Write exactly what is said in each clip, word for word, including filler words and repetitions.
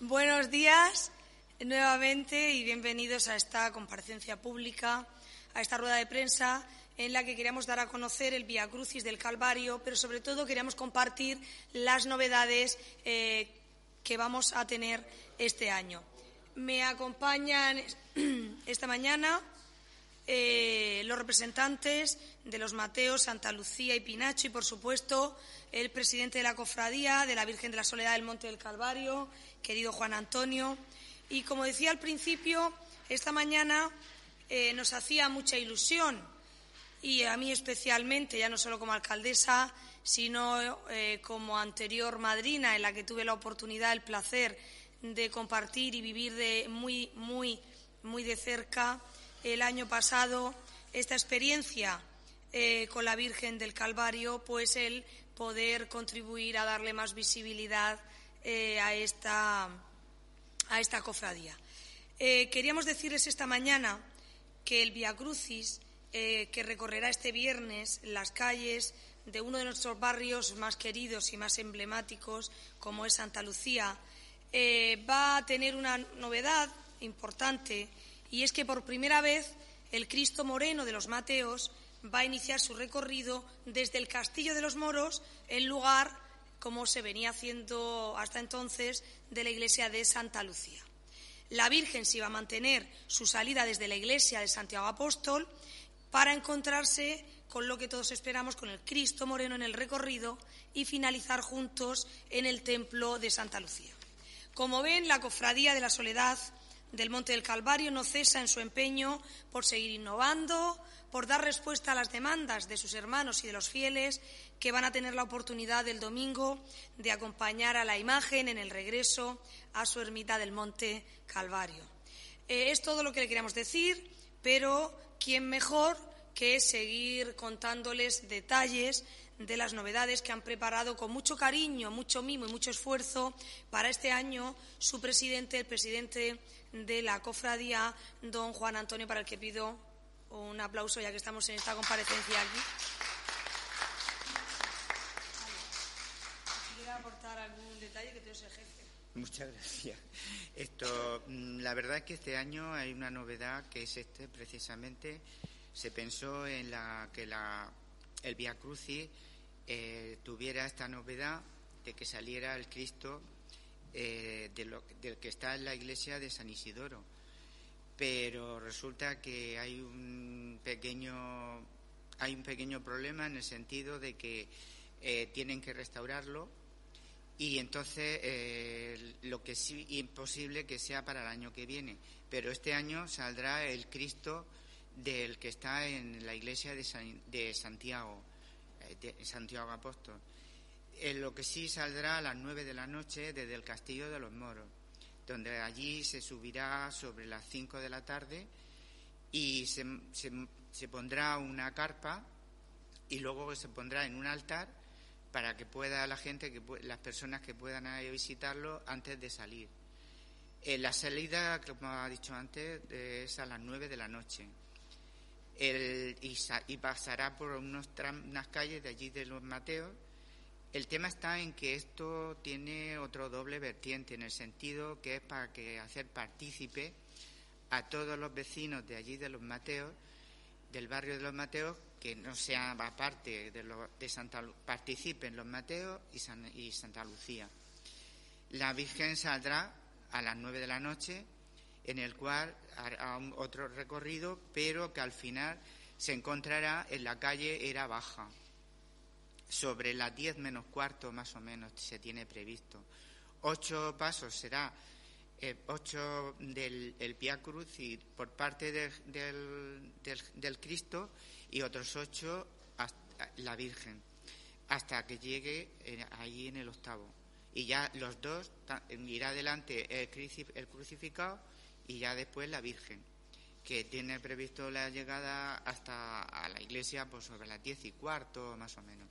Buenos días nuevamente y bienvenidos a esta comparecencia pública, a esta rueda de prensa en la que queríamos dar a conocer el Vía Crucis del Calvario, pero sobre todo queríamos compartir las novedades eh, que vamos a tener este año. Me acompañan esta mañana eh, los representantes de los Mateos, Santa Lucía y Pinacho y, por supuesto, el presidente de la Cofradía de la Virgen de la Soledad del Monte del Calvario, querido Juan Antonio. Y, como decía al principio, esta mañana eh, nos hacía mucha ilusión, y a mí especialmente, ya no solo como alcaldesa, sino eh, como anterior madrina en la que tuve la oportunidad, el placer de compartir y vivir de muy, muy, muy de cerca el año pasado esta experiencia eh, con la Virgen del Calvario, pues el poder contribuir a darle más visibilidad eh, a, esta, a esta cofradía. Eh, queríamos decirles esta mañana que el Vía Crucis, eh, que recorrerá este viernes las calles de uno de nuestros barrios más queridos y más emblemáticos, como es Santa Lucía, eh, va a tener una novedad importante, y es que por primera vez el Cristo Moreno de los Mateos va a iniciar su recorrido desde el Castillo de los Moros, en lugar, como se venía haciendo hasta entonces, de la iglesia de Santa Lucía. La Virgen se iba a mantener su salida desde la iglesia de Santiago Apóstol para encontrarse con lo que todos esperamos, con el Cristo Moreno en el recorrido, y finalizar juntos en el templo de Santa Lucía. Como ven, la Cofradía de la Soledad del Monte del Calvario no cesa en su empeño por seguir innovando, por dar respuesta a las demandas de sus hermanos y de los fieles que van a tener la oportunidad el domingo de acompañar a la imagen en el regreso a su ermita del Monte Calvario. Eh, es todo lo que le queríamos decir, pero ¿quién mejor que seguir contándoles detalles de las novedades que han preparado con mucho cariño, mucho mimo y mucho esfuerzo para este año su presidente, el presidente de la cofradía, don Juan Antonio, para el que pido un aplauso ya que estamos en esta comparecencia aquí. ¿Quiere aportar algún detalle que te jefe? Muchas gracias. Esto, la verdad es que este año hay una novedad que es este, precisamente, se pensó en la que la, el Vía Crucis eh, tuviera esta novedad de que saliera el Cristo eh, de lo, del que está en la iglesia de San Isidoro. Pero resulta que hay un pequeño hay un pequeño problema en el sentido de que eh, tienen que restaurarlo, y entonces eh, lo que sí imposible que sea para el año que viene, pero este año saldrá el Cristo del que está en la iglesia de, San, de Santiago de Santiago Apóstol. Eh, lo que sí saldrá a las nueve de la noche desde el Castillo de los Moros, donde allí se subirá sobre las cinco de la tarde y se, se, se pondrá una carpa, y luego se pondrá en un altar para que pueda la gente, que las personas que puedan ir a visitarlo antes de salir. Eh, la salida, como ha dicho antes, es a las nueve de la noche. El, y, y pasará por unos tram, unas calles de allí de los Mateos. El tema está en que esto tiene otro doble vertiente, en el sentido que es para que hacer partícipe a todos los vecinos de allí de los Mateos, del barrio de los Mateos, que no sean aparte de, lo, de Santa participen los Mateos y, San, y Santa Lucía. La Virgen saldrá a las nueve de la noche, en el cual hará un, otro recorrido, pero que al final se encontrará en la calle Era Baja. Sobre las diez menos cuarto, más o menos, se tiene previsto. Ocho pasos será, eh, ocho del el Vía Crucis por parte de, del, del, del Cristo, y otros ocho hasta la Virgen, hasta que llegue eh, ahí en el octavo. Y ya los dos, irá adelante el, crucif, el crucificado y ya después la Virgen, que tiene previsto la llegada hasta a la iglesia pues sobre las diez y cuarto, más o menos.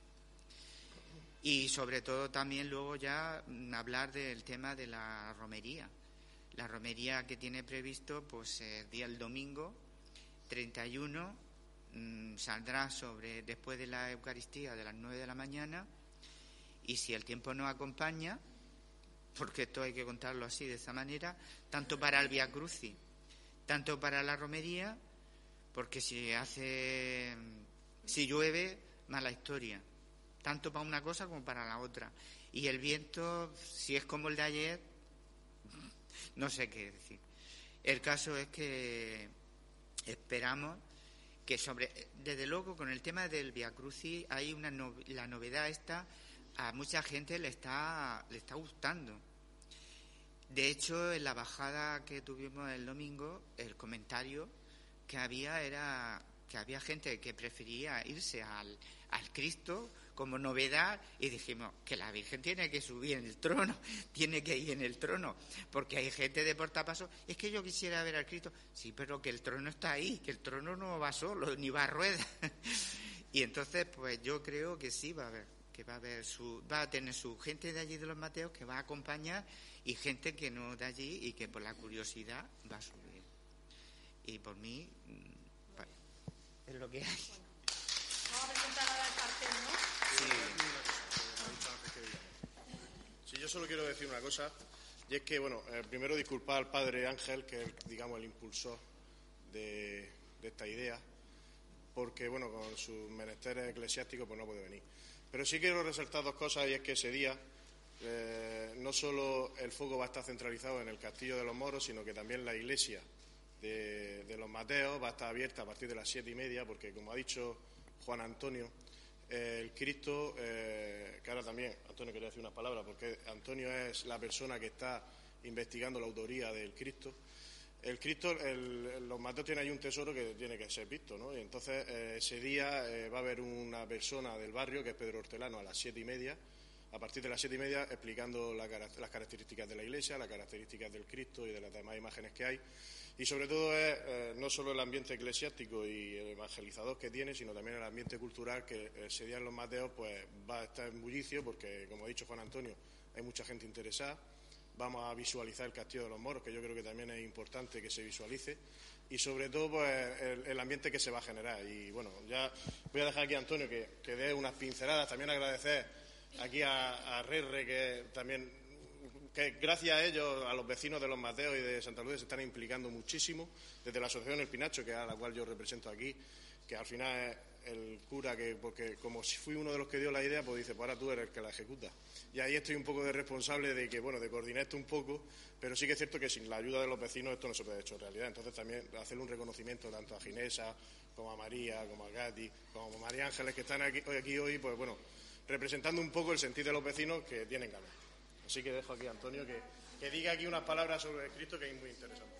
Y sobre todo también luego ya hablar del tema de la romería. La romería que tiene previsto, pues el día el domingo treinta y uno mmm, saldrá sobre después de la Eucaristía de las nueve de la mañana, y si el tiempo nos acompaña, porque esto hay que contarlo así, de esa manera, tanto para el Vía Crucis, tanto para la romería, porque si hace, si llueve, mala historia, tanto para una cosa como para la otra. Y el viento, si es como el de ayer, no sé qué decir. El caso es que esperamos que sobre, desde luego con el tema del Vía Crucis hay una no, la novedad esta, a mucha gente le está le está gustando. De hecho, en la bajada que tuvimos el domingo, el comentario que había era que había gente que prefería irse al, al Cristo como novedad, y dijimos que la Virgen tiene que subir en el trono, tiene que ir en el trono, porque hay gente de portapasos, es que yo quisiera ver al Cristo, sí, pero que el trono está ahí, que el trono no va solo, ni va a ruedas. Y entonces, pues yo creo que sí va a haber, que va a haber su, va a tener su gente de allí de los Mateos que va a acompañar, y gente que no de allí y que por la curiosidad va a subir. Y por mí, pues, es lo que hay. Vamos a presentar ahora el cartel, ¿no? Sí. Sí, yo solo quiero decir una cosa, y es que, bueno, eh, primero disculpar al padre Ángel, que es, digamos, el impulsor de, de esta idea, porque, bueno, con sus menesteres eclesiásticos, pues no puede venir. Pero sí quiero resaltar dos cosas, y es que ese día eh, no solo el foco va a estar centralizado en el Castillo de los Moros, sino que también la iglesia de, de los Mateos va a estar abierta a partir de las siete y media, porque, como ha dicho Juan Antonio, eh, el Cristo, eh, que ahora también, Antonio quería decir unas palabras, porque Antonio es la persona que está investigando la autoría del Cristo. El Cristo, el, los Mateos tienen ahí un tesoro que tiene que ser visto, ¿no? Y entonces eh, ese día eh, va a haber una persona del barrio, que es Pedro Hortelano, a las siete y media, a partir de las siete y media, explicando la, las características de la Iglesia, las características del Cristo y de las demás imágenes que hay. Y sobre todo es eh, no solo el ambiente eclesiástico y el evangelizador que tiene, sino también el ambiente cultural, que ese día en los Mateos pues va a estar en bullicio, porque, como ha dicho Juan Antonio, hay mucha gente interesada. Vamos a visualizar el Castillo de los Moros, que yo creo que también es importante que se visualice, y sobre todo pues el, el ambiente que se va a generar. Y bueno, ya voy a dejar aquí a Antonio que, que dé unas pinceladas. También agradecer aquí a, a Rerre, que también, que gracias a ellos, a los vecinos de los Mateos y de Santa Lourdes, se están implicando muchísimo, desde la asociación El Pinacho, que es a la cual yo represento aquí, que al final es el cura, que porque como si fui uno de los que dio la idea, pues dice, pues ahora tú eres el que la ejecuta. Y ahí estoy un poco de responsable de que, bueno, de coordinar esto un poco, pero sí que es cierto que sin la ayuda de los vecinos esto no se puede hecho en realidad. Entonces también hacerle un reconocimiento tanto a Ginesa, como a María, como a Gatti, como a María Ángeles, que están aquí, aquí hoy, pues bueno, representando un poco el sentir de los vecinos que tienen ganas. Así que dejo aquí a Antonio que, que diga aquí unas palabras sobre Cristo, que es muy interesante.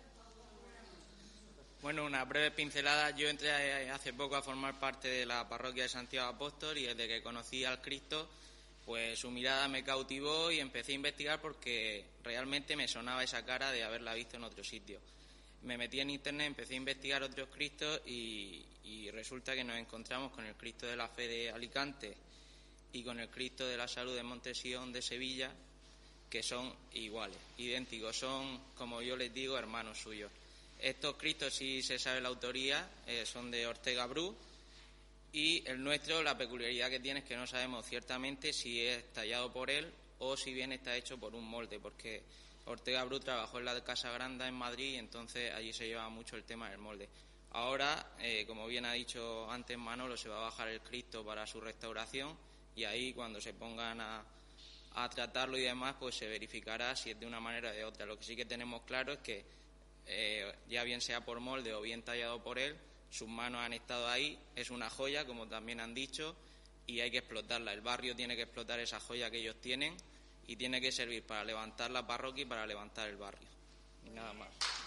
Bueno, una breve pincelada. Yo entré hace poco a formar parte de la parroquia de Santiago Apóstol, y desde que conocí al Cristo, pues su mirada me cautivó y empecé a investigar, porque realmente me sonaba esa cara de haberla visto en otro sitio. Me metí en internet, empecé a investigar otros Cristos y, y resulta que nos encontramos con el Cristo de la Fe de Alicante y con el Cristo de la Salud de Montesión de Sevilla, que son iguales, idénticos, son, como yo les digo, hermanos suyos. Estos Cristos, sí se sabe la autoría, eh, son de Ortega Bru, y el nuestro, la peculiaridad que tiene es que no sabemos ciertamente si es tallado por él o si bien está hecho por un molde, porque Ortega Bru trabajó en la Casa Granda en Madrid, y entonces allí se llevaba mucho el tema del molde. Ahora, eh, como bien ha dicho antes Manolo, se va a bajar el Cristo para su restauración, y ahí cuando se pongan a, a tratarlo y demás, pues se verificará si es de una manera o de otra. Lo que sí que tenemos claro es que eh, ya bien sea por molde o bien tallado por él, sus manos han estado ahí, es una joya, como también han dicho, y hay que explotarla. El barrio tiene que explotar esa joya que ellos tienen, y tiene que servir para levantar la parroquia y para levantar el barrio. Y nada más.